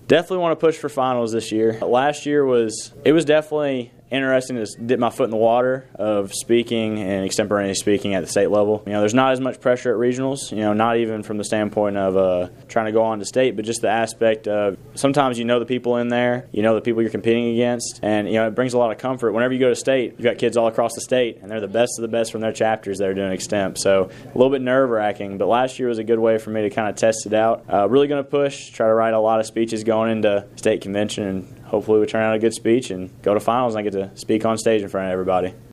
Definitely want to push for finals this year. Last year was definitely interesting to dip my foot in the water of speaking and extemporaneous speaking at the state level. There's not as much pressure at regionals, not even from the standpoint of trying to go on to state, but just the aspect of sometimes the people in there, the people you're competing against, and it brings a lot of comfort. Whenever you go to state, you've got kids all across the state, and they're the best of the best from their chapters that are doing extemp. So a little bit nerve-wracking, but last year was a good way for me to kind of test it out. Really going to push, try to write a lot of speeches going into state convention, and hopefully we turn out a good speech and go to finals and I get to speak on stage in front of everybody.